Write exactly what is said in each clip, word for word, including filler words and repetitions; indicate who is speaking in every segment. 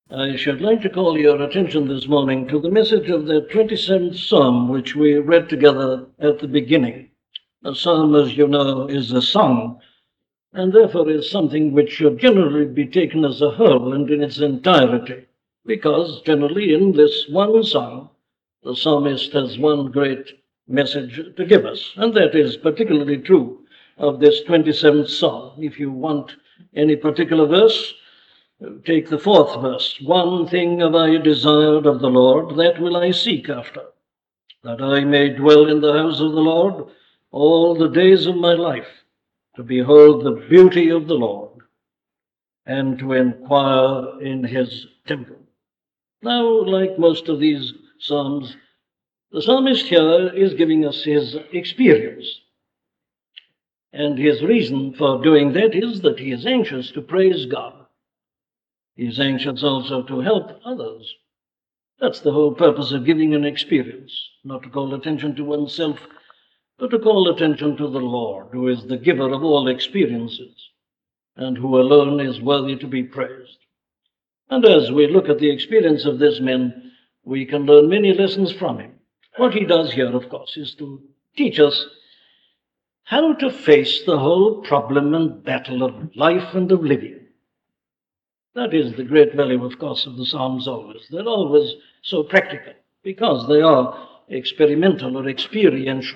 Speaker 1: I should like to call your attention this morning to the message of the twenty-seventh Psalm, which we read together at the beginning. A psalm, as you know, is a song, and therefore is something which should generally be taken as a whole and in its entirety, because generally in this one song, the psalmist has one great message to give us, and that is particularly true of this twenty-seventh Psalm. If you want any particular verse, take the fourth verse. One thing have I desired of the Lord, that will I seek after, that I may dwell in the house of the Lord all the days of my life, to behold the beauty of the Lord, and to inquire in his temple. Now, like most of these psalms, the psalmist here is giving us his experience. And his reason for doing that is that he is anxious to praise God. He is anxious also to help others. That's the whole purpose of giving an experience, not to call attention to oneself, but to call attention to the Lord, who is the giver of all experiences, and who alone is worthy to be praised. And as we look at the experience of this man, we can learn many lessons from him. What he does here, of course, is to teach us how to face the whole problem and battle of life and of living. That is the great value, of course, of the Psalms always. They're always so practical because they are experimental or experiential.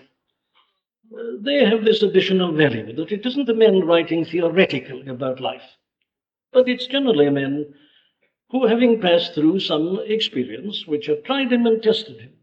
Speaker 1: Uh, They have this additional value that it isn't a man writing theoretically about life, but it's generally a man who, having passed through some experience which had tried him and tested him,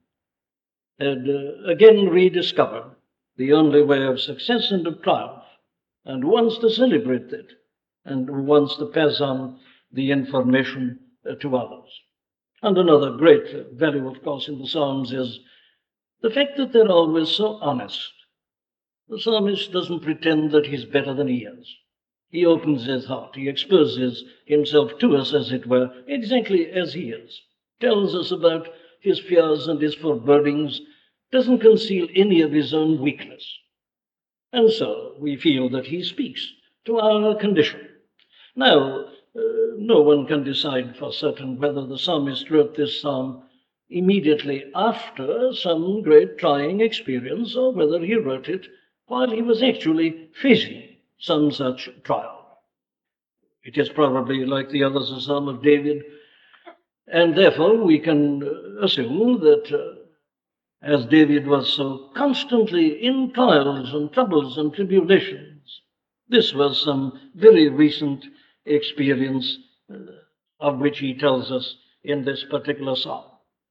Speaker 1: had uh, again rediscovered the only way of success and of triumph, and wants to celebrate that, and wants to pass on the information uh, to others. And another great uh, value, of course, in the Psalms is the fact that they're always so honest. The psalmist doesn't pretend that he's better than he is. He opens his heart. He exposes himself to us, as it were, exactly as he is. Tells us about his fears and his forebodings, doesn't conceal any of his own weakness. And so we feel that he speaks to our condition. Now, uh, no one can decide for certain whether the psalmist wrote this psalm immediately after some great trying experience or whether he wrote it while he was actually facing some such trial. It is probably, like the others, a psalm of David, and therefore we can uh, assume that uh, as David was so constantly in trials and troubles and tribulations, this was some very recent experience uh, of which he tells us in this particular psalm.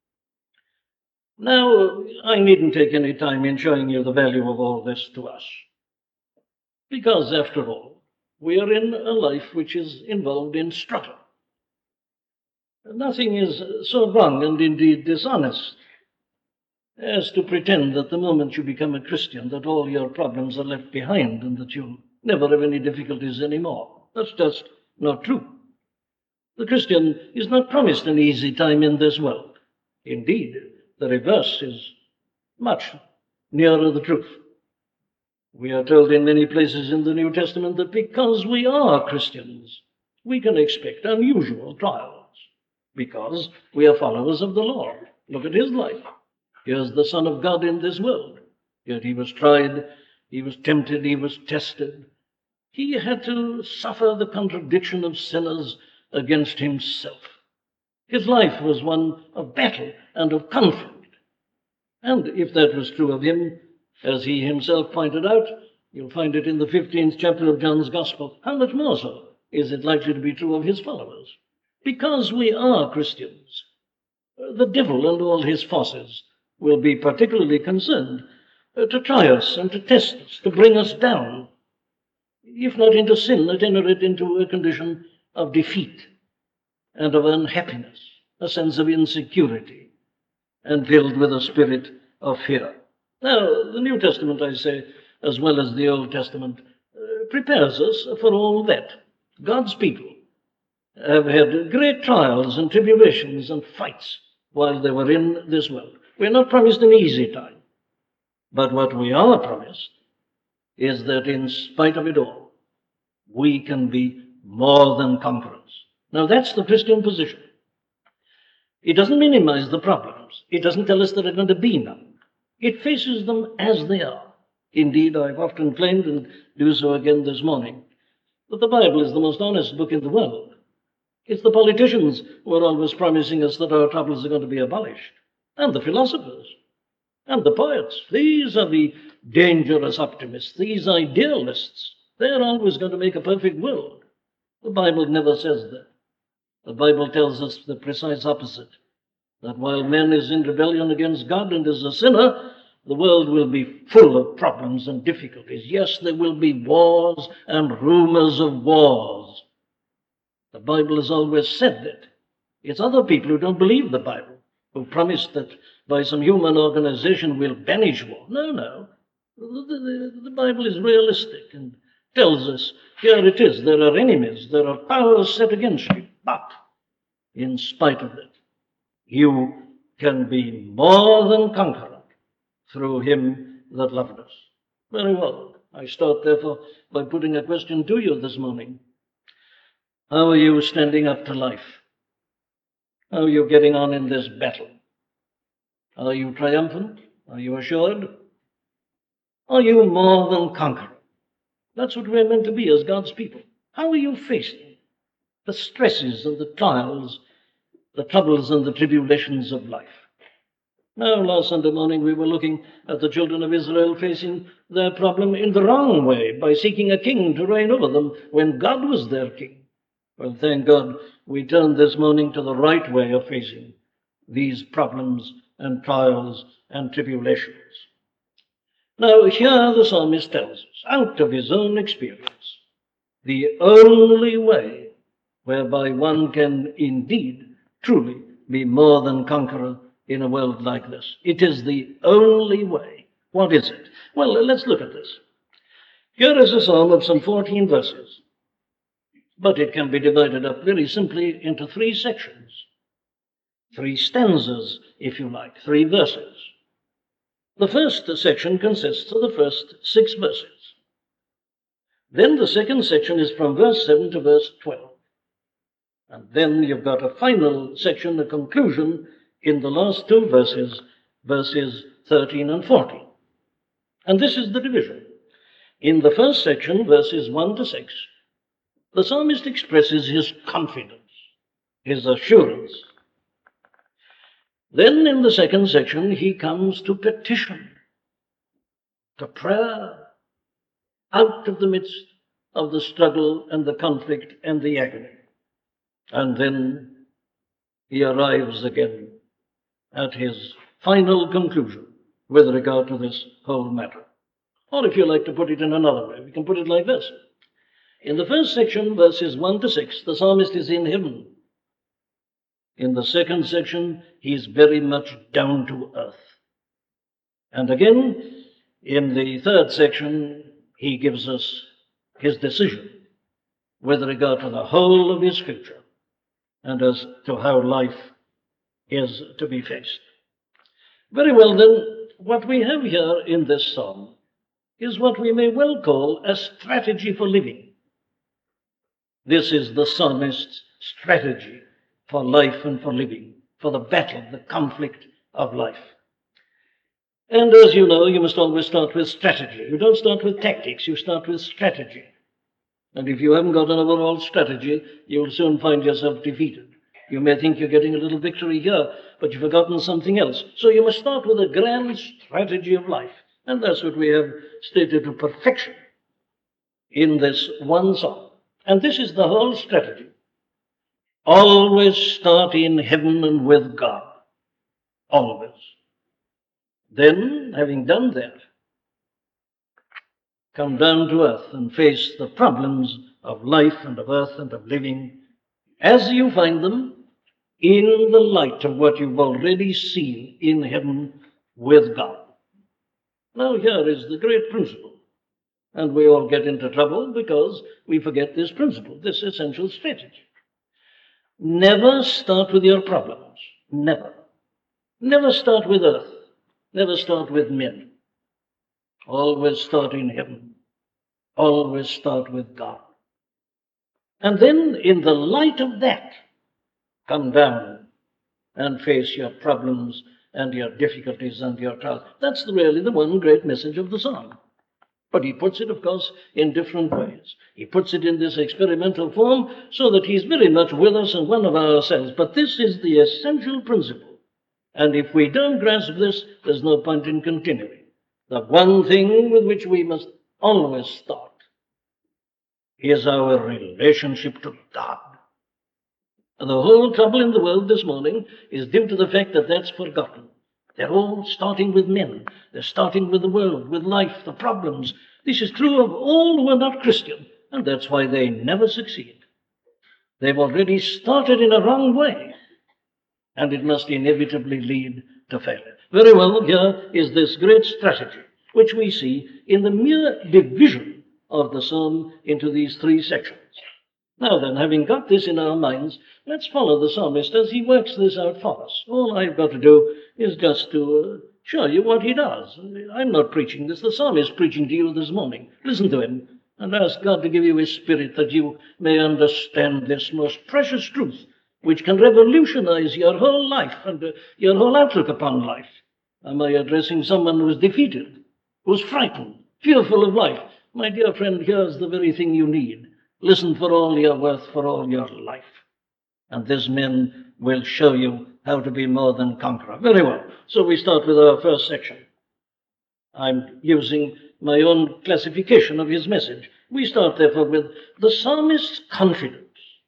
Speaker 1: Now, I needn't take any time in showing you the value of all this to us, because after all, we are in a life which is involved in struggle. Nothing is so wrong and indeed dishonest as to pretend that the moment you become a Christian that all your problems are left behind and that you'll never have any difficulties anymore. That's just not true. The Christian is not promised an easy time in this world. Indeed, the reverse is much nearer the truth. We are told in many places in the New Testament that because we are Christians, we can expect unusual trials because we are followers of the Lord. Look at his life. Here's the Son of God in this world. Yet he was tried, he was tempted, he was tested. He had to suffer the contradiction of sinners against himself. His life was one of battle and of conflict. And if that was true of him, as he himself pointed out, you'll find it in the fifteenth chapter of John's Gospel, how much more so is it likely to be true of his followers? Because we are Christians, the devil and all his forces will be particularly concerned uh, to try us and to test us, to bring us down, if not into sin, at any rate into a condition of defeat and of unhappiness, a sense of insecurity, and filled with a spirit of fear. Now, the New Testament, I say, as well as the Old Testament, uh, prepares us for all that. God's people have had great trials and tribulations and fights while they were in this world. We're not promised an easy time. But what we are promised is that in spite of it all, we can be more than conquerors. Now, that's the Christian position. It doesn't minimize the problems. It doesn't tell us there are going to be none. It faces them as they are. Indeed, I've often claimed, and do so again this morning, that the Bible is the most honest book in the world. It's the politicians who are always promising us that our troubles are going to be abolished, and the philosophers, and the poets. These are the dangerous optimists, these idealists. They're always going to make a perfect world. The Bible never says that. The Bible tells us the precise opposite, that while man is in rebellion against God and is a sinner, the world will be full of problems and difficulties. Yes, there will be wars and rumors of wars. The Bible has always said that. It's other people who don't believe the Bible, who promise that by some human organization we'll banish war. No, no. The, the, the Bible is realistic and tells us, here it is, there are enemies, there are powers set against you, but in spite of that, you can be more than conqueror through him that loved us. Very well. I start, therefore, by putting a question to you this morning. How are you standing up to life? How are you getting on in this battle? Are you triumphant? Are you assured? Are you more than conqueror? That's what we're meant to be as God's people. How are you facing the stresses and the trials, the troubles and the tribulations of life? Now, last Sunday morning, we were looking at the children of Israel facing their problem in the wrong way by seeking a king to reign over them when God was their king. Well, thank God, we turned this morning to the right way of facing these problems and trials and tribulations. Now, here the psalmist tells us, out of his own experience, the only way whereby one can indeed, truly be more than conqueror in a world like this. It is the only way. What is it? Well, let's look at this. Here is a psalm of some fourteen verses, but it can be divided up very simply into three sections, three stanzas, if you like, three verses. The first section consists of the first six verses. Then the second section is from verse seven to verse twelve. And then you've got a final section, a conclusion, in the last two verses, verses thirteen and fourteen. And this is the division. In the first section, verses one to six, the psalmist expresses his confidence, his assurance. Then in the second section, he comes to petition, to prayer, out of the midst of the struggle and the conflict and the agony. And then he arrives again at his final conclusion with regard to this whole matter. Or if you like to put it in another way, we can put it like this. In the first section, verses one to six, the psalmist is in heaven. In the second section, he is very much down to earth. And again, in the third section, he gives us his decision with regard to the whole of his future and as to how life is to be faced. Very well, then, what we have here in this psalm is what we may well call a strategy for living. This is the psalmist's strategy for life and for living, for the battle, the conflict of life. And as you know, you must always start with strategy. You don't start with tactics, you start with strategy. And if you haven't got an overall strategy, you'll soon find yourself defeated. You may think you're getting a little victory here, but you've forgotten something else. So you must start with a grand strategy of life. And that's what we have stated to perfection in this one psalm. And this is the whole strategy. Always start in heaven and with God. Always. Then, having done that, come down to earth and face the problems of life and of earth and of living as you find them in the light of what you've already seen in heaven with God. Now, here is the great principle. And we all get into trouble because we forget this principle, this essential strategy. Never start with your problems. Never. Never start with earth. Never start with men. Always start in heaven. Always start with God. And then, in the light of that, come down and face your problems and your difficulties and your trials. That's really the one great message of the psalm. But he puts it, of course, in different ways. He puts it in this experimental form so that he's very much with us and one of ourselves. But this is the essential principle. And if we don't grasp this, there's no point in continuing. The one thing with which we must always start is our relationship to God. And the whole trouble in the world this morning is due to the fact that that's forgotten. They're all starting with men. They're starting with the world, with life, the problems. This is true of all who are not Christian, and that's why they never succeed. They've already started in a wrong way, and it must inevitably lead to failure. Very well, here is this great strategy, which we see in the mere division of the psalm into these three sections. Now then, having got this in our minds, let's follow the psalmist as he works this out for us. All I've got to do is just to uh, show you what he does. I'm not preaching this. The psalmist is preaching to you this morning. Listen to him and ask God to give you his spirit that you may understand this most precious truth, which can revolutionize your whole life and uh, your whole outlook upon life. Am I addressing someone who's defeated, who's frightened, fearful of life? My dear friend, here's the very thing you need. Listen for all your worth, for all your life. And these men will show you how to be more than conqueror. Very well. So we start with our first section. I'm using my own classification of his message. We start, therefore, with the psalmist's confidence.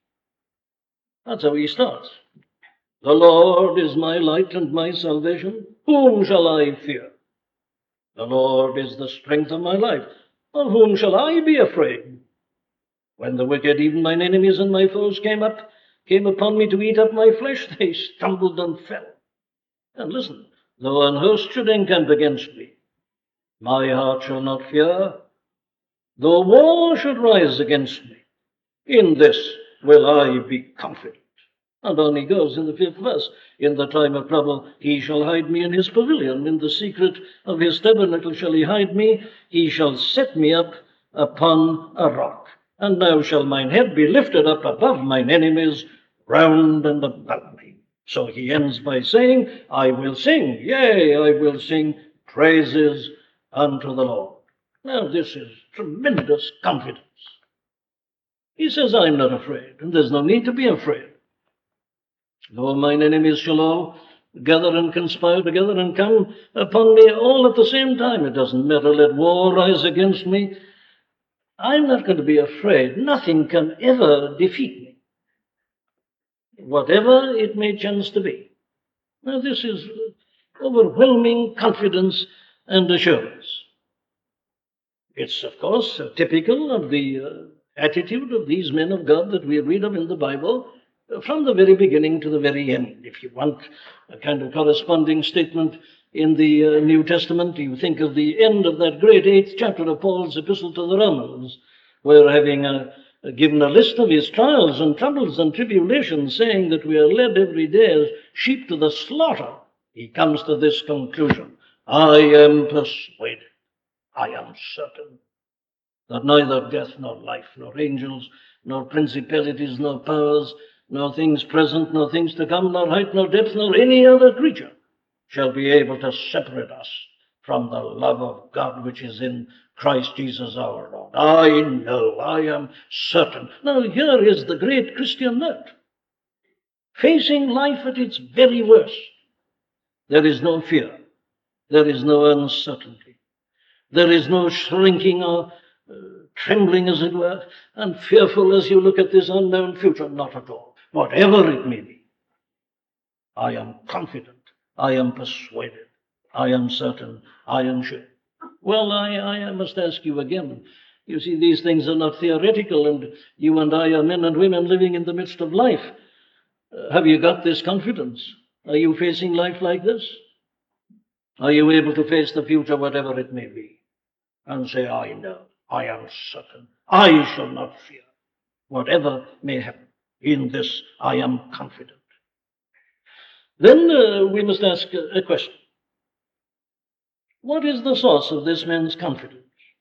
Speaker 1: That's how he starts. The Lord is my light and my salvation. Whom shall I fear? The Lord is the strength of my life. Of whom shall I be afraid? When the wicked, even mine enemies and my foes, came up, came upon me to eat up my flesh, they stumbled and fell. And listen, though an host should encamp against me, my heart shall not fear. Though war should rise against me, in this will I be confident. And on he goes in the fifth verse. In the time of trouble he shall hide me in his pavilion. In the secret of his tabernacle shall he hide me. He shall set me up upon a rock. And now shall mine head be lifted up above mine enemies round and about me. So he ends by saying, I will sing, yea, I will sing praises unto the Lord. Now this is tremendous confidence. He says, I'm not afraid, and there's no need to be afraid. Though mine enemies shall all gather and conspire together and come upon me all at the same time, it doesn't matter, let war rise against me, I'm not going to be afraid. Nothing can ever defeat me, whatever it may chance to be. Now, this is overwhelming confidence and assurance. It's, of course, typical of the uh, attitude of these men of God that we read of in the Bible uh, from the very beginning to the very end. If you want a kind of corresponding statement in the uh, New Testament, you think of the end of that great eighth chapter of Paul's epistle to the Romans, where having uh, given a list of his trials and troubles and tribulations, saying that we are led every day as sheep to the slaughter, he comes to this conclusion: I am persuaded, I am certain, that neither death nor life, nor angels, nor principalities, nor powers, nor things present, nor things to come, nor height, nor depth, nor any other creature shall be able to separate us from the love of God which is in Christ Jesus our Lord. I know, I am certain. Now here is the great Christian note. Facing life at its very worst, there is no fear, there is no uncertainty, there is no shrinking or uh, trembling, as it were, and fearful as you look at this unknown future. Not at all. Whatever it may be, I am confident, I am persuaded, I am certain, I am sure. Well, I, I must ask you again. You see, these things are not theoretical, and you and I are men and women living in the midst of life. Uh, have you got this confidence? Are you facing life like this? Are you able to face the future, whatever it may be, and say, I know, I am certain, I shall not fear, whatever may happen. In this I am confident. Then uh, we must ask a, a question. What is the source of this man's confidence?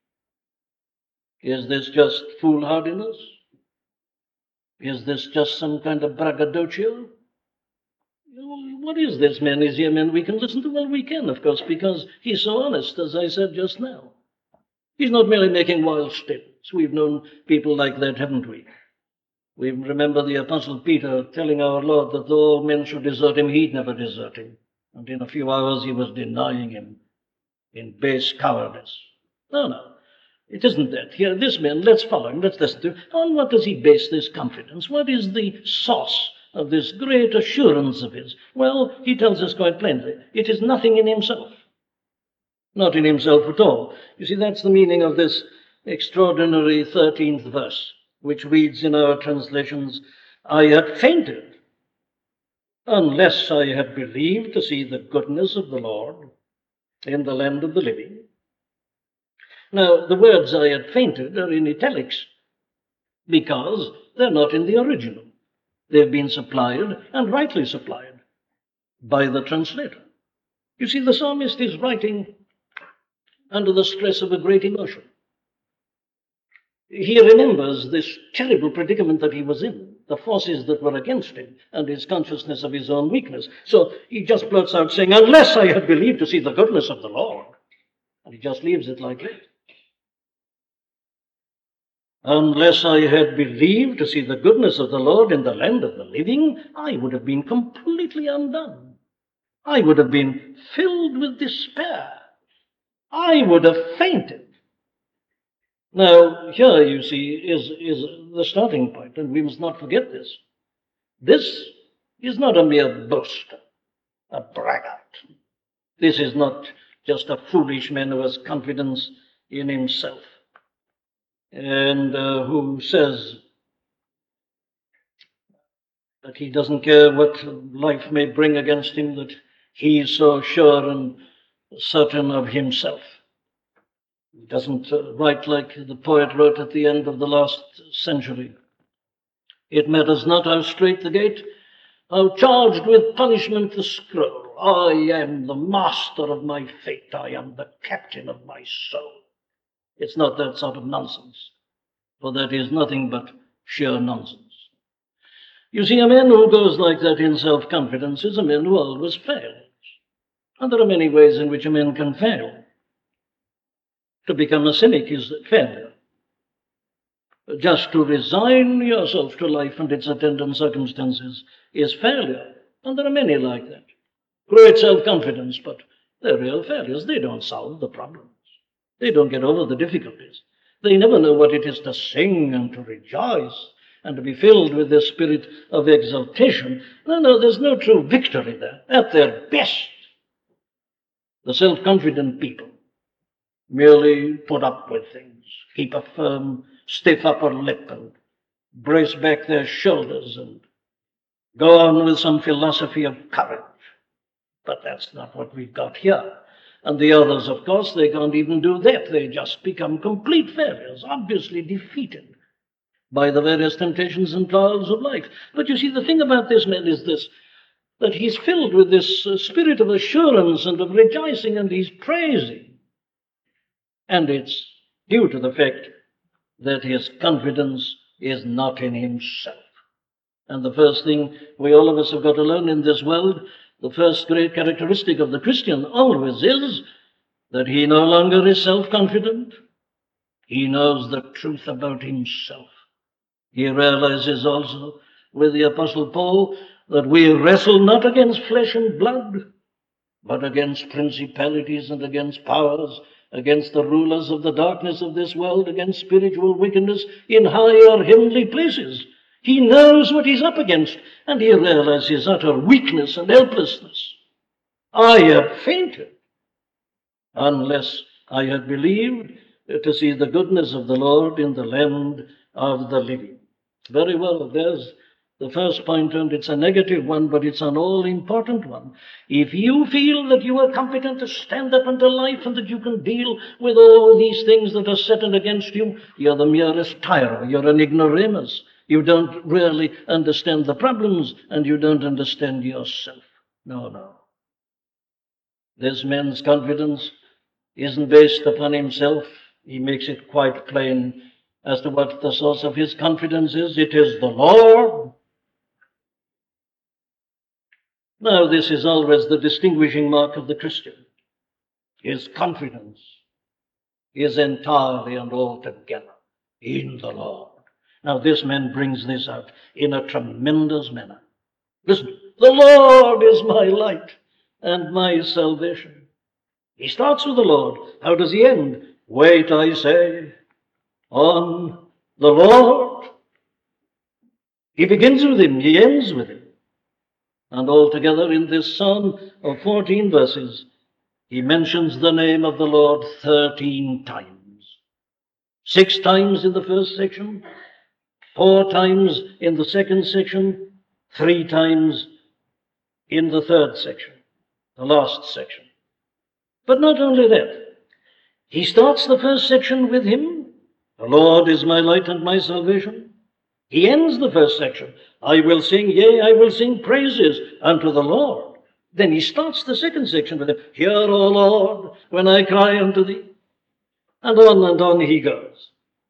Speaker 1: Is this just foolhardiness? Is this just some kind of braggadocio? what is this man? Is he a man we can listen to? Well, we can, of course, because he's so honest, as I said just now. He's not merely making wild statements. We've known people like that, haven't we? We remember the Apostle Peter telling our Lord that though all men should desert him, he'd never desert him. And in a few hours he was denying him in base cowardice. No, no, it isn't that. Here, this man, let's follow him, let's listen to him. On what does he base this confidence? What is the source of this great assurance of his? Well, he tells us quite plainly, it is nothing in himself. Not in himself at all. You see, that's the meaning of this extraordinary thirteenth verse, which reads in our translations, I had fainted, unless I had believed to see the goodness of the Lord in the land of the living. Now, the words I had fainted are in italics, because they're not in the original. They've been supplied, and rightly supplied, by the translator. You see, the psalmist is writing under the stress of a great emotion. He remembers this terrible predicament that he was in, the forces that were against him, and his consciousness of his own weakness. So he just blurts out saying, unless I had believed to see the goodness of the Lord. And he just leaves it like that. Unless I had believed to see the goodness of the Lord in the land of the living, I would have been completely undone. I would have been filled with despair. I would have fainted. Now, here, you see, is, is the starting point, and we must not forget this. This is not a mere boaster, a braggart. This is not just a foolish man who has confidence in himself and uh, who says that he doesn't care what life may bring against him, that he is so sure and certain of himself. He doesn't uh, write like the poet wrote at the end of the last century. It matters not how straight the gate, how charged with punishment the scroll. I am the master of my fate. I am the captain of my soul. It's not that sort of nonsense, for that is nothing but sheer nonsense. You see, a man who goes like that in self-confidence is a man who always fails. And there are many ways in which a man can fail. To become a cynic is failure. Just to resign yourself to life and its attendant circumstances is failure. And there are many like that. Great self-confidence, but they're real failures. They don't solve the problems. They don't get over the difficulties. They never know what it is to sing and to rejoice and to be filled with the spirit of exaltation. No, no, there's no true victory there. At their best, the self-confident people merely put up with things, keep a firm, stiff upper lip and brace back their shoulders and go on with some philosophy of courage. But that's not what we've got here. And the others, of course, they can't even do that. They just become complete failures, obviously defeated by the various temptations and trials of life. But you see, the thing about this man is this, that he's filled with this uh, spirit of assurance and of rejoicing, and he's praising. And it's due to the fact that his confidence is not in himself. And the first thing we all of us have got to learn in this world, the first great characteristic of the Christian always is that he no longer is self-confident. He knows the truth about himself. He realizes also with the Apostle Paul that we wrestle not against flesh and blood, but against principalities and against powers, against the rulers of the darkness of this world, against spiritual wickedness in higher heavenly places. He knows what he's up against, and he realizes his utter weakness and helplessness. I have fainted unless I had believed to see the goodness of the Lord in the land of the living. Very well, there's the first point, and it's a negative one, but it's an all-important one. If you feel that you are competent to stand up into life and that you can deal with all these things that are set against you, you're the merest tyro. You're an ignoramus. You don't really understand the problems, and you don't understand yourself. No, no. This man's confidence isn't based upon himself. He makes it quite plain as to what the source of his confidence is. It is the Lord. Now, this is always the distinguishing mark of the Christian. His confidence is entirely and altogether in the Lord. Now, this man brings this out in a tremendous manner. Listen, the Lord is my light and my salvation. He starts with the Lord. How does he end? Wait, I say, on the Lord. He begins with him, he ends with him. And altogether in this psalm of fourteen verses, he mentions the name of the Lord thirteen times. Six times in the first section, four times in the second section, three times in the third section, the last section. But not only that, he starts the first section with him, the Lord is my light and my salvation. He ends the first section, I will sing, yea, I will sing praises unto the Lord. Then he starts the second section with him, hear, O Lord, when I cry unto thee. And on and on he goes.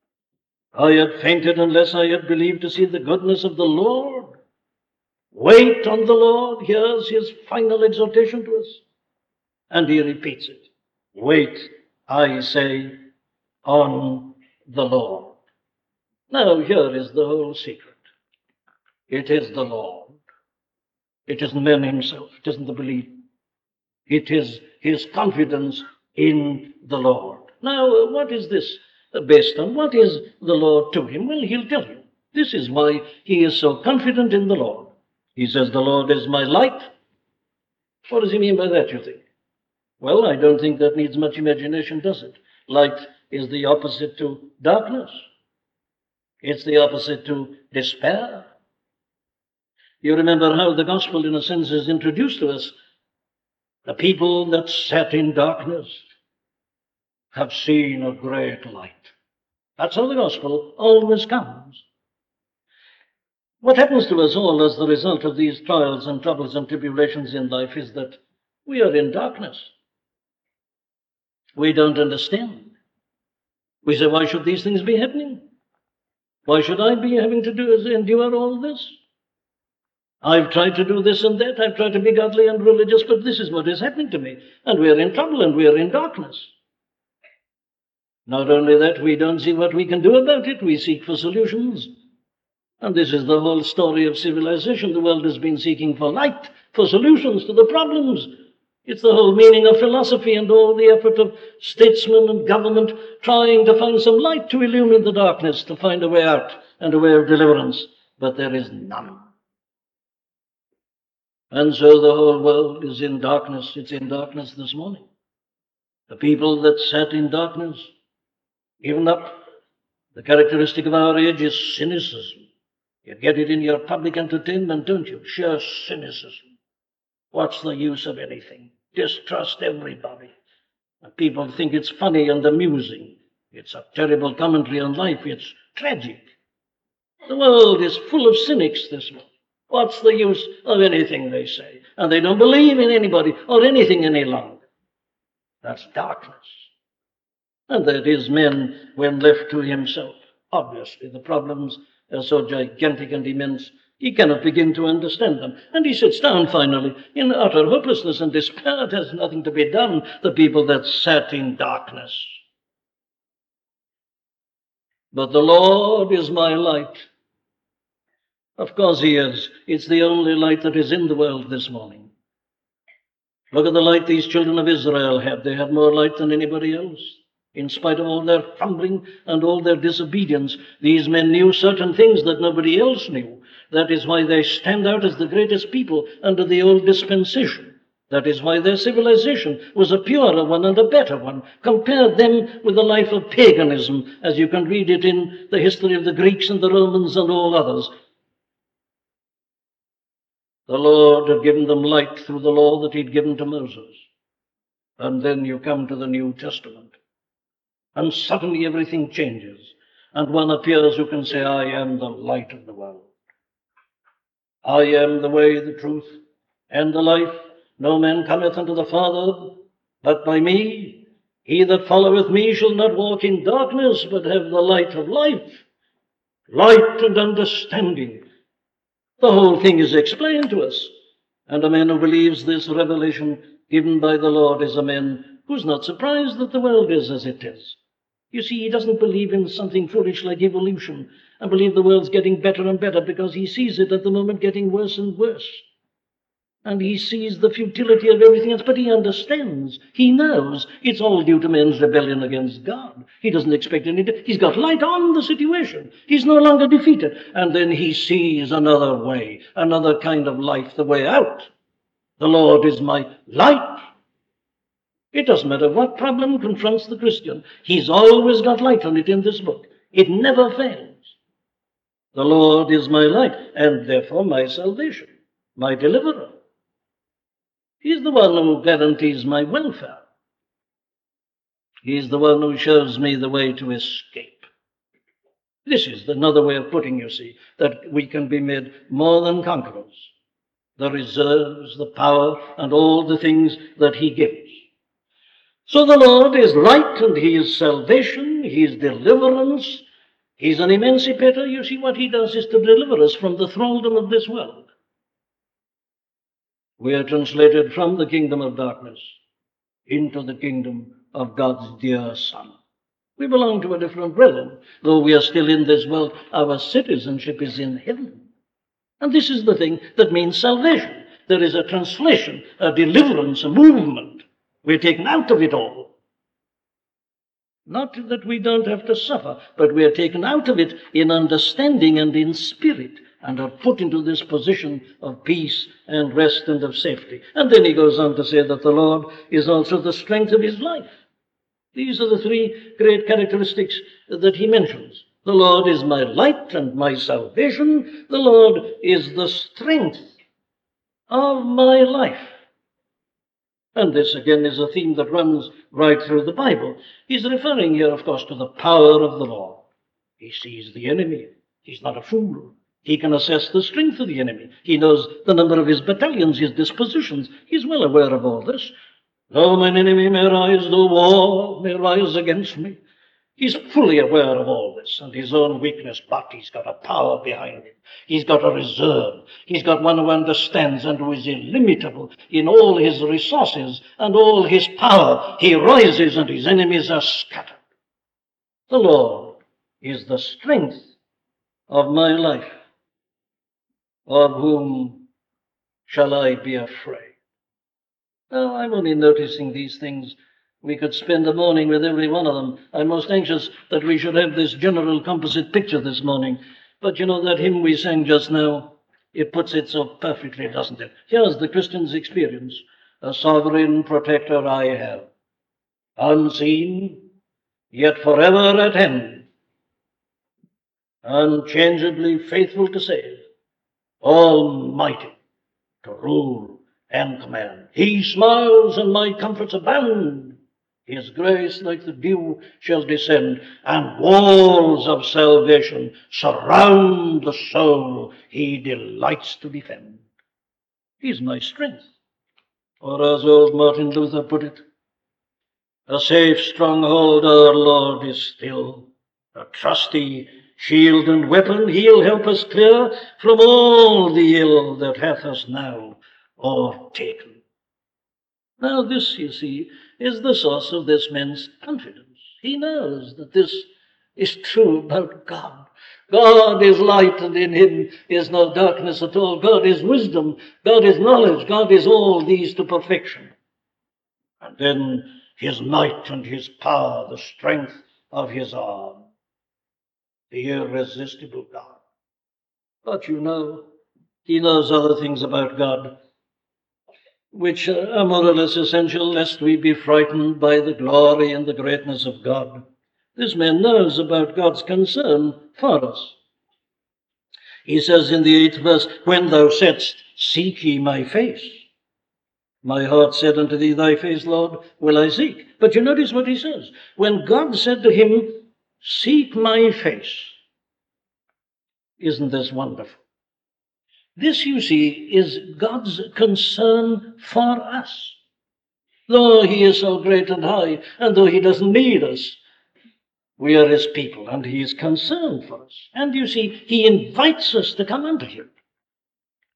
Speaker 1: I had fainted unless I had believed to see the goodness of the Lord. Wait on the Lord. Here's his final exhortation to us. And he repeats it. Wait, I say, on the Lord. Now, here is the whole secret. It is the Lord. It isn't man himself. It isn't the belief. It is his confidence in the Lord. Now, what is this based on? What is the Lord to him? Well, he'll tell you. This is why he is so confident in the Lord. He says, the Lord is my light. What does he mean by that, you think? Well, I don't think that needs much imagination, does it? Light is the opposite to darkness. It's the opposite to despair. You remember how the gospel, in a sense, is introduced to us. The people that sat in darkness have seen a great light. That's how the gospel always comes. What happens to us all as the result of these trials and troubles and tribulations in life is that we are in darkness. We don't understand. We say, why should these things be happening? Why should I be having to do endure all this? I've tried to do this and that. I've tried to be godly and religious, but this is what is happening to me. And we're in trouble and we're in darkness. Not only that, we don't see what we can do about it. We seek for solutions. And this is the whole story of civilization. The world has been seeking for light, for solutions to the problems. It's the whole meaning of philosophy and all the effort of statesmen and government trying to find some light to illumine the darkness, to find a way out and a way of deliverance. But there is none. And so the whole world is in darkness. It's in darkness this morning. The people that sat in darkness, given up. The characteristic of our age is cynicism. You get it in your public entertainment, don't you? Sheer cynicism. What's the use of anything? Distrust everybody. And people think it's funny and amusing. It's a terrible commentary on life. It's tragic. The world is full of cynics this morning. What's the use of anything, they say? And they don't believe in anybody or anything any longer. That's darkness. And that is man when left to himself. Obviously, the problems are so gigantic and immense, he cannot begin to understand them. And he sits down finally in utter hopelessness and despair. There's nothing to be done. The people that sat in darkness. But the Lord is my light. Of course he is. It's the only light that is in the world this morning. Look at the light these children of Israel had. They had more light than anybody else. In spite of all their fumbling and all their disobedience, these men knew certain things that nobody else knew. That is why they stand out as the greatest people under the old dispensation. That is why their civilization was a purer one and a better one. Compare them with the life of paganism, as you can read it in the history of the Greeks and the Romans and all others. The Lord had given them light through the law that he'd given to Moses. And then you come to the New Testament. And suddenly everything changes. And one appears who can say, I am the light of the world. I am the way, the truth, and the life. No man cometh unto the Father but by me. He that followeth me shall not walk in darkness, but have the light of life. Light and understanding. The whole thing is explained to us. And a man who believes this revelation given by the Lord is a man who's not surprised that the world is as it is. You see, he doesn't believe in something foolish like evolution and believe the world's getting better and better, because he sees it at the moment getting worse and worse. And he sees the futility of everything else, but he understands. He knows it's all due to man's rebellion against God. He doesn't expect any. He's got light on the situation. He's no longer defeated. And then he sees another way, another kind of life, the way out. The Lord is my light. It doesn't matter what problem confronts the Christian. He's always got light on it in this book. It never fails. The Lord is my light, and therefore my salvation, my deliverer. He's the one who guarantees my welfare. He's the one who shows me the way to escape. This is another way of putting, you see, that we can be made more than conquerors. The reserves, the power, and all the things that he gives. So the Lord is light, and he is salvation, he is deliverance, he's an emancipator. You see, what he does is to deliver us from the thraldom of this world. We are translated from the kingdom of darkness into the kingdom of God's dear Son. We belong to a different realm. Though we are still in this world, our citizenship is in heaven. And this is the thing that means salvation. There is a translation, a deliverance, a movement. We're taken out of it all. Not that we don't have to suffer, but we are taken out of it in understanding and in spirit, and are put into this position of peace and rest and of safety. And then he goes on to say that the Lord is also the strength of his life. These are the three great characteristics that he mentions. The Lord is my light and my salvation. The Lord is the strength of my life. And this, again, is a theme that runs right through the Bible. He's referring here, of course, to the power of the Lord. He sees the enemy. He's not a fool. He can assess the strength of the enemy. He knows the number of his battalions, his dispositions. He's well aware of all this. Though mine enemy may rise, though war may rise against me. He's fully aware of all this and his own weakness, but he's got a power behind him. He's got a reserve. He's got one who understands and who is illimitable in all his resources and all his power. He rises and his enemies are scattered. The Lord is the strength of my life. Of whom shall I be afraid? Now, I'm only noticing these things. We could spend a morning with every one of them. I'm most anxious that we should have this general composite picture this morning. But you know, that hymn we sang just now, it puts it so perfectly, doesn't it? Here's the Christian's experience. A sovereign protector I have, unseen, yet forever at hand, unchangeably faithful to save, almighty to rule and command. He smiles and my comforts abound. His grace like the dew shall descend, and walls of salvation surround the soul he delights to defend. He's my strength. Or as old Martin Luther put it, a safe stronghold our Lord is still, a trusty shield and weapon he'll help us clear from all the ill that hath us now o'ertaken. Now this, you see, is the source of this man's confidence. He knows that this is true about God. God is light, and in him is no darkness at all. God is wisdom. God is knowledge. God is all these to perfection. And then his might and his power, the strength of his arm, the irresistible God. But you know, he knows other things about God, which are more or less essential, lest we be frightened by the glory and the greatness of God. This man knows about God's concern for us. He says in the eighth verse, when thou saidst, seek ye my face, my heart said unto thee, thy face, Lord, will I seek. But you notice what he says. When God said to him, seek my face. Isn't this wonderful? This, you see, is God's concern for us. Though he is so great and high, and though he doesn't need us, we are his people, and he is concerned for us. And you see, he invites us to come unto him.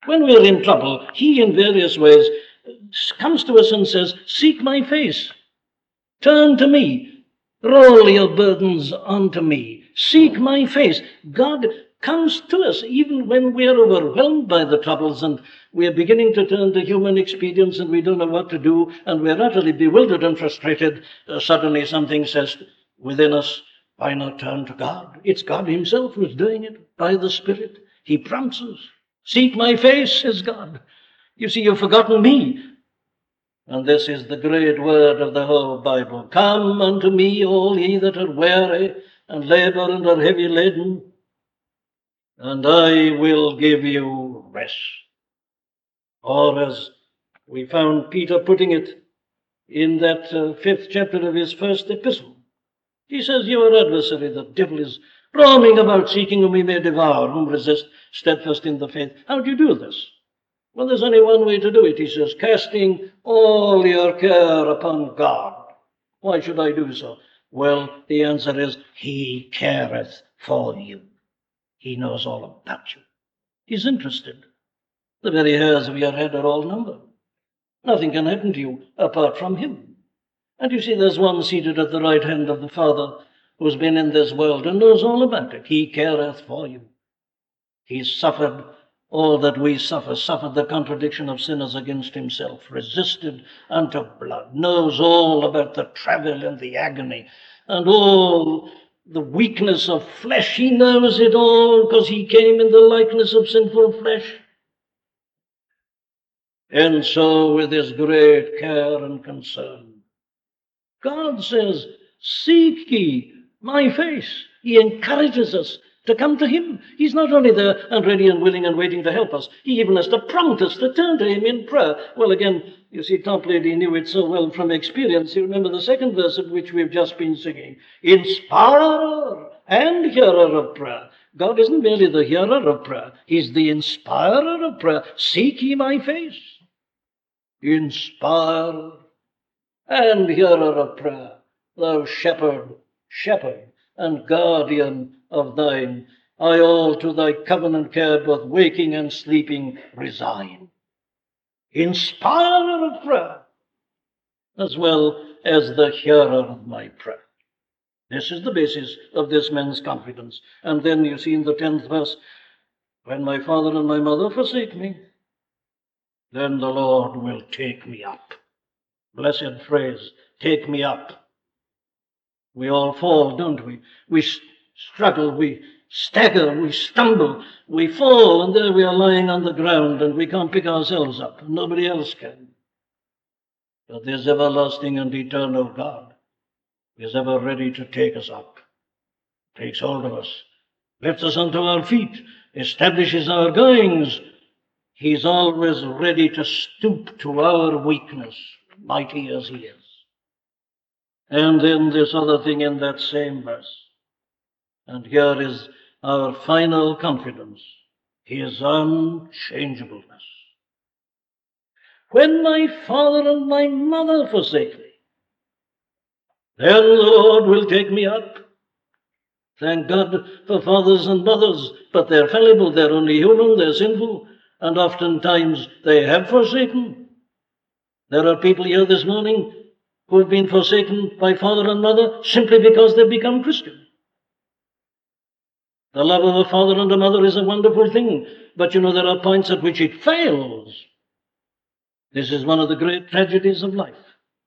Speaker 1: When we are in trouble, he in various ways comes to us and says, seek my face. Turn to me. Roll your burdens onto me. Seek my face. God comes to us even when we are overwhelmed by the troubles and we are beginning to turn to human expedience and we don't know what to do and we're utterly bewildered and frustrated. Uh, suddenly something says within us, why not turn to God? It's God himself who's doing it by the Spirit. He prompts us. Seek my face, says God. You see, you've forgotten me. And this is the great word of the whole Bible. Come unto me, all ye that are weary and labor and are heavy laden, and I will give you rest. Or as we found Peter putting it in that uh, fifth chapter of his first epistle, he says, your adversary, the devil, is roaming about seeking whom he may devour, whom resist, steadfast in the faith. How do you do this? Well, there's only one way to do it. He says, casting all your care upon God. Why should I do so? Well, the answer is, he careth for you. He knows all about you. He's interested. The very hairs of your head are all numbered. Nothing can happen to you apart from him. And you see, there's one seated at the right hand of the Father who's been in this world and knows all about it. He careth for you. He suffered all that we suffer, suffered the contradiction of sinners against himself, resisted unto blood, knows all about the travail and the agony, and all the weakness of flesh. He knows it all because he came in the likeness of sinful flesh. And so with his great care and concern, God says, seek ye my face. He encourages us to come to him. He's not only there and ready and willing and waiting to help us, he even has to prompt us to turn to him in prayer. Well, again, you see, Toplady knew it so well from experience. You remember the second verse of which we've just been singing. Inspirer and hearer of prayer. God isn't merely the hearer of prayer. He's the inspirer of prayer. Seek ye my face. Inspire and hearer of prayer, thou shepherd, shepherd, and guardian of thine, I all to thy covenant care, both waking and sleeping, resign. Inspirer of prayer, as well as the hearer of my prayer. This is the basis of this man's confidence. And then you see in the tenth verse, when my father and my mother forsake me, then the Lord will take me up. Blessed phrase, take me up. We all fall, don't we? We struggle, we stagger, we stumble, we fall, and there we are lying on the ground, and we can't pick ourselves up, and nobody else can. But this everlasting and eternal God is ever ready to take us up, takes hold of us, lifts us onto our feet, establishes our goings. He's always ready to stoop to our weakness, mighty as he is. And then this other thing in that same verse. And here is our final confidence, his unchangeableness. When my father and my mother forsake me, then the Lord will take me up. Thank God for fathers and mothers, but they're fallible, they're only human, they're sinful, and oftentimes they have forsaken. There are people here this morning who have been forsaken by father and mother simply because they've become Christian. The love of a father and a mother is a wonderful thing, but you know there are points at which it fails. This is one of the great tragedies of life.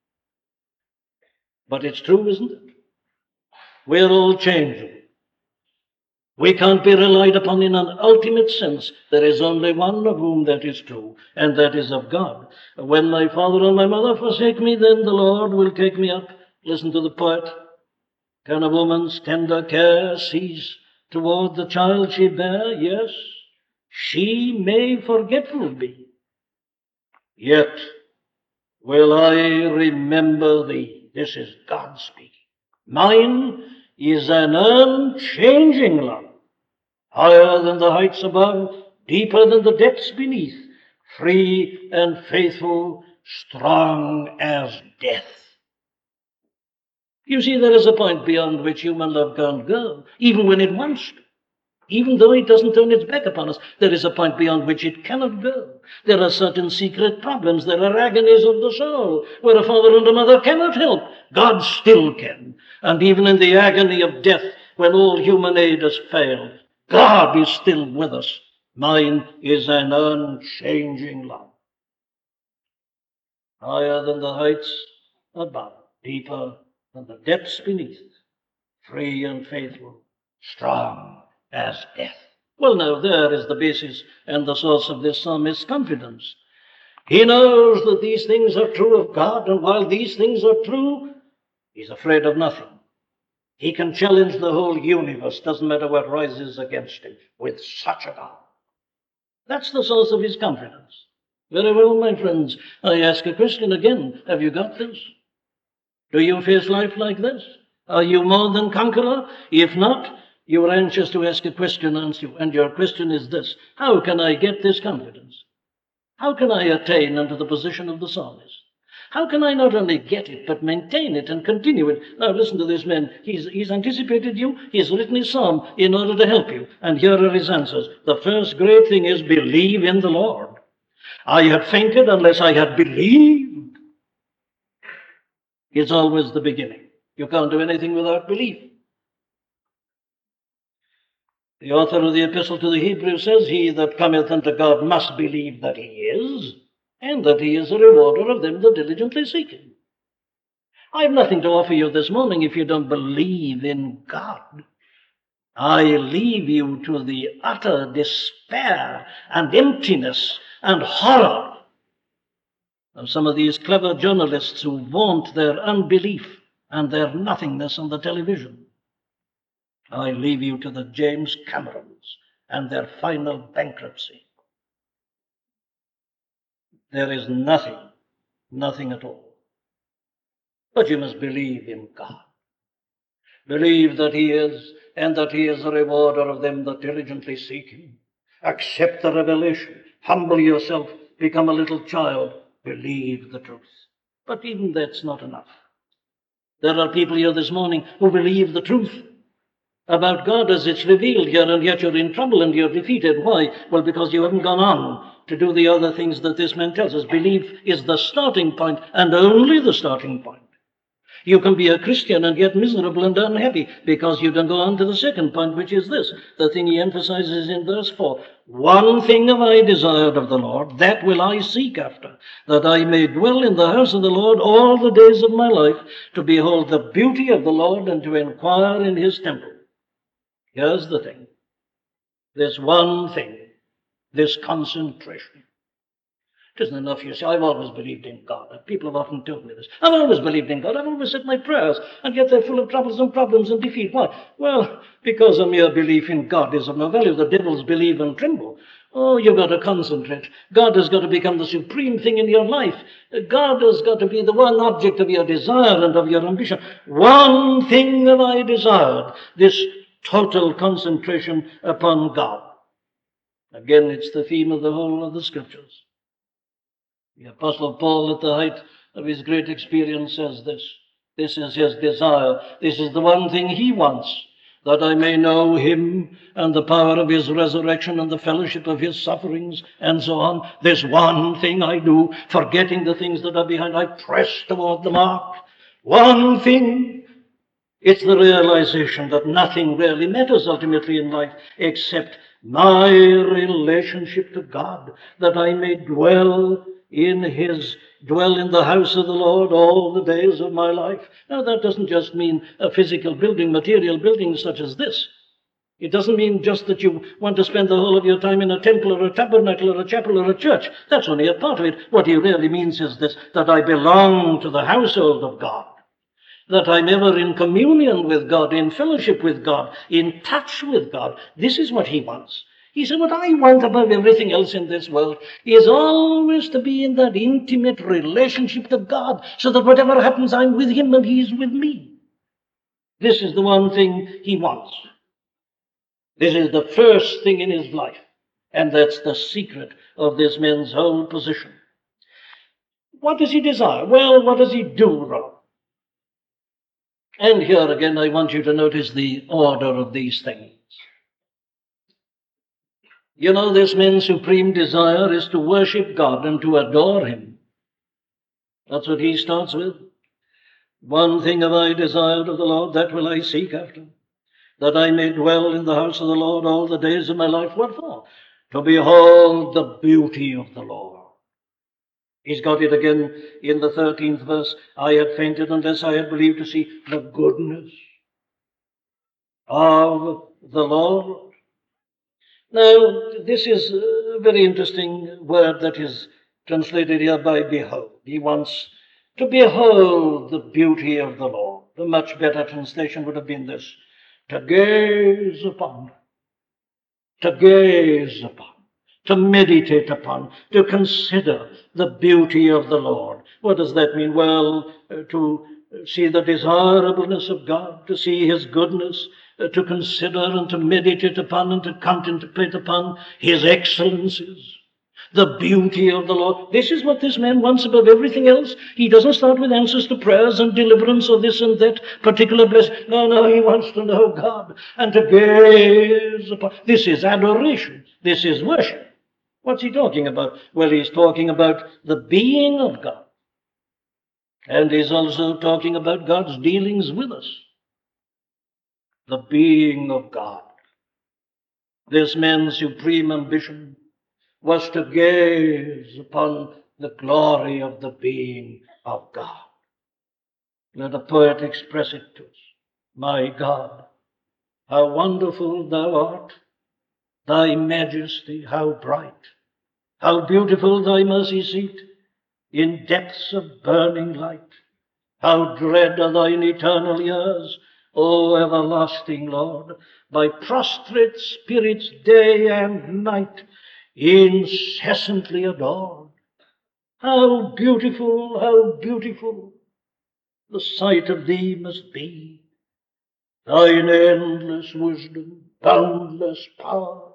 Speaker 1: But it's true, isn't it? We're all changing. We can't be relied upon in an ultimate sense. There is only one of whom that is true, and that is of God. When my father and my mother forsake me, then the Lord will take me up. Listen to the poet. Can a woman's tender care cease toward the child she bare? Yes, she may forgetful be. Yet will I remember thee. This is God speaking. Mine is an unchanging love, higher than the heights above, deeper than the depths beneath, free and faithful, strong as death. You see, there is a point beyond which human love can't go, even when it wants to. Even though it doesn't turn its back upon us, there is a point beyond which it cannot go. There are certain secret problems. There are agonies of the soul where a father and a mother cannot help. God still can. And even in the agony of death, when all human aid has failed, God is still with us. Mine is an unchanging love. Higher than the heights above, deeper than the depths beneath, free and faithful, strong as death. Well, now, there is the basis and the source of this psalmist's confidence. He knows that these things are true of God, and while these things are true, he's afraid of nothing. He can challenge the whole universe, doesn't matter what rises against him, with such a God. That's the source of his confidence. Very well, my friends, I ask a question again. Have you got this? Do you face life like this? Are you more than conqueror? If not, you are anxious to ask a question, aren't you? And your question is this: how can I get this confidence? How can I attain unto the position of the psalmist? How can I not only get it, but maintain it and continue it? Now listen to this man. He's, he's anticipated you. He's written his psalm in order to help you. And here are his answers. The first great thing is believe in the Lord. I had fainted unless I had believed. It's always the beginning. You can't do anything without belief. The author of the Epistle to the Hebrews says, he that cometh unto God must believe that he is, and that he is a rewarder of them that diligently seek him. I have nothing to offer you this morning if you don't believe in God. I leave you to the utter despair and emptiness and horror of some of these clever journalists who vaunt their unbelief and their nothingness on the television. I leave you to the James Camerons and their final bankruptcy. There is nothing, nothing at all. But you must believe in God. Believe that he is, and that he is a rewarder of them that diligently seek him. Accept the revelation. Humble yourself. Become a little child. Believe the truth. But even that's not enough. There are people here this morning who believe the truth about God as it's revealed here, and yet you're in trouble and you're defeated. Why? Well, because you haven't gone on to do the other things that this man tells us. Belief is the starting point, and only the starting point. You can be a Christian and yet miserable and unhappy because you don't go on to the second point, which is this, the thing he emphasizes in verse four. One thing have I desired of the Lord, that will I seek after, that I may dwell in the house of the Lord all the days of my life, to behold the beauty of the Lord and to inquire in his temple. Here's the thing. This one thing, this concentration. It isn't enough you say, I've always believed in God. People have often told me this. I've always believed in God. I've always said my prayers. And yet they're full of troubles and problems and defeat. Why? Well, because a mere belief in God is of no value. The devils believe and tremble. Oh, you've got to concentrate. God has got to become the supreme thing in your life. God has got to be the one object of your desire and of your ambition. One thing have I desired. This total concentration upon God. Again, it's the theme of the whole of the Scriptures. The Apostle Paul, at the height of his great experience, says this. This is his desire. This is the one thing he wants, that I may know him and the power of his resurrection and the fellowship of his sufferings, and so on. This one thing I do, forgetting the things that are behind, I press toward the mark. One thing. It's the realization that nothing really matters ultimately in life except my relationship to God, that I may dwell in his, dwell in the house of the Lord all the days of my life. Now, that doesn't just mean a physical building, material building such as this. It doesn't mean just that you want to spend the whole of your time in a temple or a tabernacle or a chapel or a church. That's only a part of it. What he really means is this, that I belong to the household of God, that I'm ever in communion with God, in fellowship with God, in touch with God. This is what he wants. He said, what I want above everything else in this world is always to be in that intimate relationship to God, so that whatever happens, I'm with him and he's with me. This is the one thing he wants. This is the first thing in his life. And that's the secret of this man's whole position. What does he desire? Well, what does he do wrong? And here again, I want you to notice the order of these things. You know, this man's supreme desire is to worship God and to adore Him. That's what he starts with. One thing have I desired of the Lord, that will I seek after, that I may dwell in the house of the Lord all the days of my life. What for? To behold the beauty of the Lord. He's got it again in the thirteenth verse. I had fainted unless I had believed to see the goodness of the Lord. Now, this is a very interesting word that is translated here by behold. He wants to behold the beauty of the Lord. A much better translation would have been this: to gaze upon, to gaze upon, to meditate upon, to consider the beauty of the Lord. What does that mean? Well, uh, to see the desirableness of God, to see His goodness, uh, to consider and to meditate upon and to contemplate upon His excellencies, the beauty of the Lord. This is what this man wants above everything else. He doesn't start with answers to prayers and deliverance or this and that particular blessing. No, no, he wants to know God and to gaze upon. This is adoration. This is worship. What's he talking about? Well, he's talking about the being of God. And he's also talking about God's dealings with us. The being of God. This man's supreme ambition was to gaze upon the glory of the being of God. Let a poet express it to us. My God, how wonderful thou art, thy majesty how bright, how beautiful thy mercy seat in depths of burning light. How dread are thine eternal years, O everlasting Lord, by prostrate spirits day and night incessantly adored. How beautiful, how beautiful the sight of thee must be, thine endless wisdom, boundless power,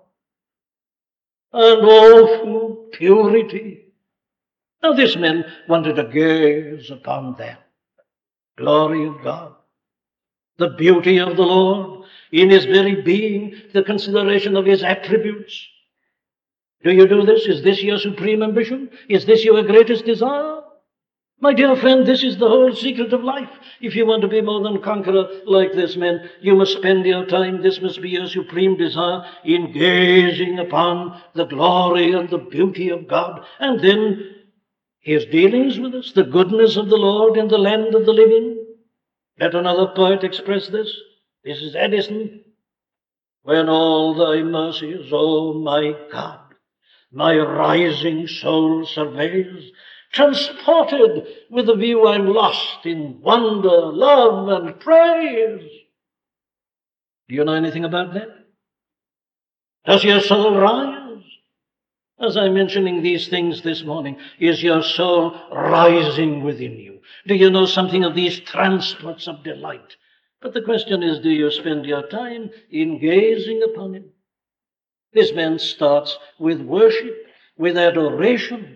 Speaker 1: and awful purity. Now this man wanted to gaze upon that glory of God, the beauty of the Lord in His very being, the consideration of His attributes. Do you do this? Is this your supreme ambition? Is this your greatest desire? My dear friend, this is the whole secret of life. If you want to be more than conqueror like this man, you must spend your time, this must be your supreme desire, in gazing upon the glory and the beauty of God, and then His dealings with us, the goodness of the Lord in the land of the living. Let another poet express this. This is Addison. When all thy mercies, O my God, my rising soul surveys, transported with the view I'm lost in wonder, love, and praise. Do you know anything about that? Does your soul rise? As I'm mentioning these things this morning, is your soul rising within you? Do you know something of these transports of delight? But the question is, do you spend your time in gazing upon Him? This man starts with worship, with adoration.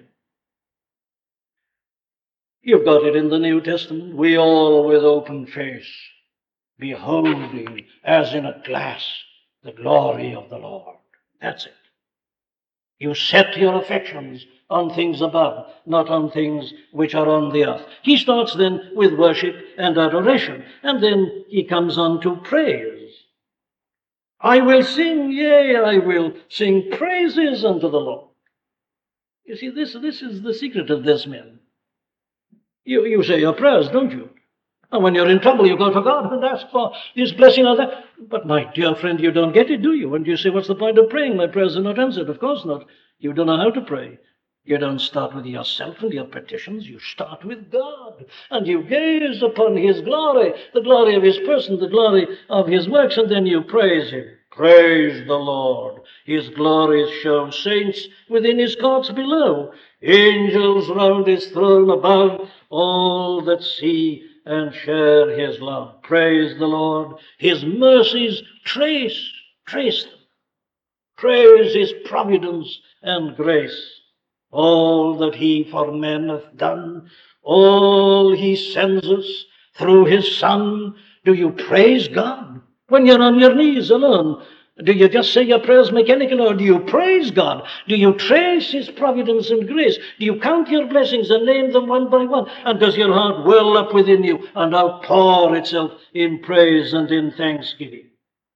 Speaker 1: You've got it in the New Testament. We all with open face, beholding as in a glass the glory of the Lord. That's it. You set your affections on things above, not on things which are on the earth. He starts then with worship and adoration, and then he comes on to praise. I will sing, yea, I will sing praises unto the Lord. You see, this, this is the secret of this man. You, you say your prayers, don't you? And when you're in trouble, you go to God and ask for His blessing or that. But my dear friend, you don't get it, do you? And you say, what's the point of praying? My prayers are not answered. Of course not. You don't know how to pray. You don't start with yourself and your petitions. You start with God. And you gaze upon His glory, the glory of His person, the glory of His works, and then you praise Him. Praise the Lord. His glories show, saints within His courts below, angels round His throne above, all that see and share His love. Praise the Lord. His mercies trace, trace them. Praise His providence and grace. All that He for men hath done, all He sends us through His Son. Do you praise God when you're on your knees alone? Do you just say your prayers mechanically, or do you praise God? Do you trace His providence and grace? Do you count your blessings and name them one by one? And does your heart well up within you and outpour itself in praise and in thanksgiving?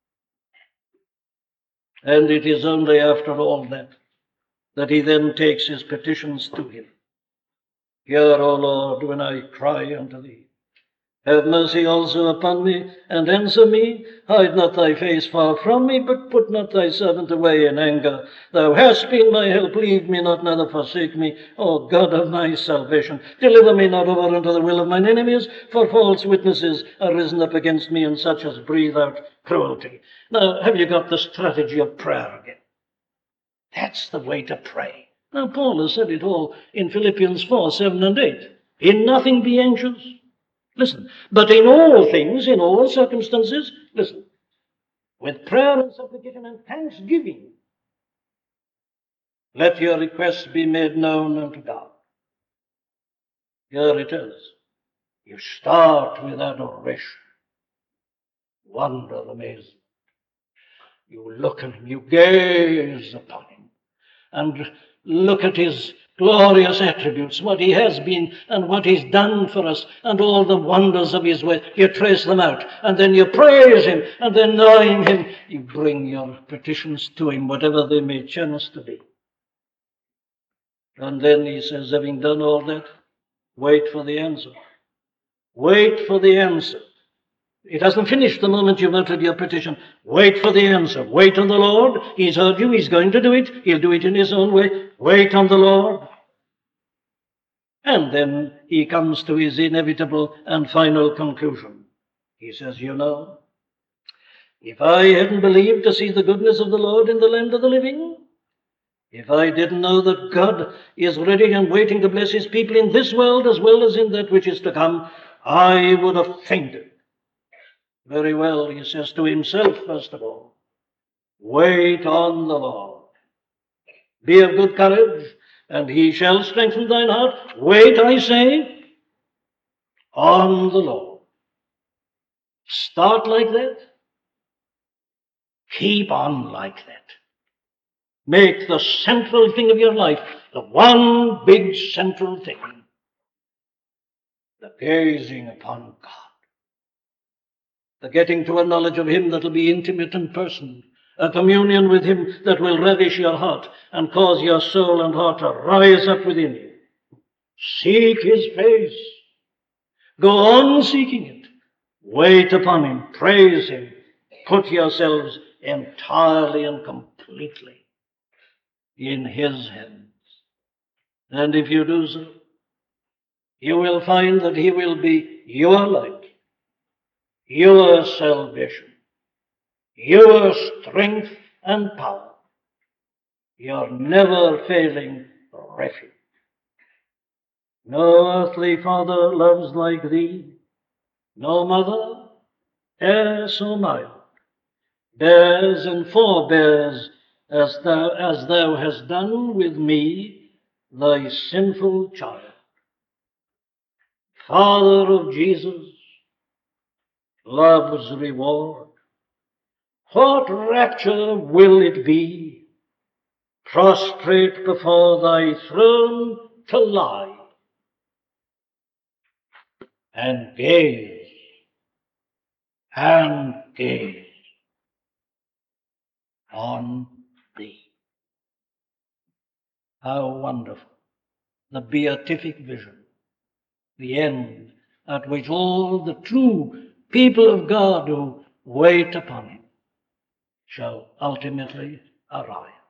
Speaker 1: And it is only after all that that He then takes His petitions to Him. Hear, O Lord, when I cry unto Thee. Have mercy also upon me, and answer me. Hide not thy face far from me, but put not thy servant away in anger. Thou hast been my help, leave me not, neither forsake me. O God of my salvation, deliver me not over unto the will of mine enemies, for false witnesses are risen up against me, and such as breathe out cruelty. Now, have you got the strategy of prayer again? That's the way to pray. Now, Paul has said it all in Philippians four, seven and eight. In nothing be anxious. Listen, but in all things, in all circumstances, listen, with prayer and supplication and thanksgiving, let your requests be made known unto God. Here it is. You start with adoration, wonder, amazement. You look at Him, you gaze upon Him, and look at His glorious attributes, what He has been and what He's done for us, and all the wonders of His way. You trace them out, and then you praise Him, and then knowing Him, you bring your petitions to Him, whatever they may chance to be. And then He says, having done all that, wait for the answer. Wait for the answer. It hasn't finished the moment you've uttered your petition. Wait for the answer. Wait on the Lord. He's heard you. He's going to do it. He'll do it in His own way. Wait on the Lord. And then He comes to His inevitable and final conclusion. He says, you know, if I hadn't believed to see the goodness of the Lord in the land of the living, if I didn't know that God is ready and waiting to bless His people in this world as well as in that which is to come, I would have fainted. Very well, he says to himself, first of all, wait on the Lord. Be of good courage, and He shall strengthen thine heart. Wait, I say, on the Lord. Start like that. Keep on like that. Make the central thing of your life the one big central thing. The gazing upon God. The getting to a knowledge of Him that will be intimate and personal. A communion with Him that will ravish your heart and cause your soul and heart to rise up within you. Seek His face. Go on seeking it. Wait upon Him. Praise Him. Put yourselves entirely and completely in His hands. And if you do so, you will find that He will be your light, your salvation, your strength and power, your never-failing refuge. No earthly father loves like Thee, no mother e'er so mild, bears and forbears as thou, as thou hast done with me, Thy sinful child. Father of Jesus, love's reward, what rapture will it be, prostrate before Thy throne to lie, and gaze, and gaze on Thee. How wonderful, the beatific vision, the end at which all the true people of God who wait upon Him shall ultimately arrive.